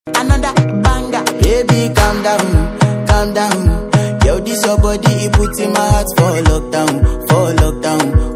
Another banger. Baby, calm down, calm down. Yo, this your body, it puts in my heart for lockdown, for lockdown.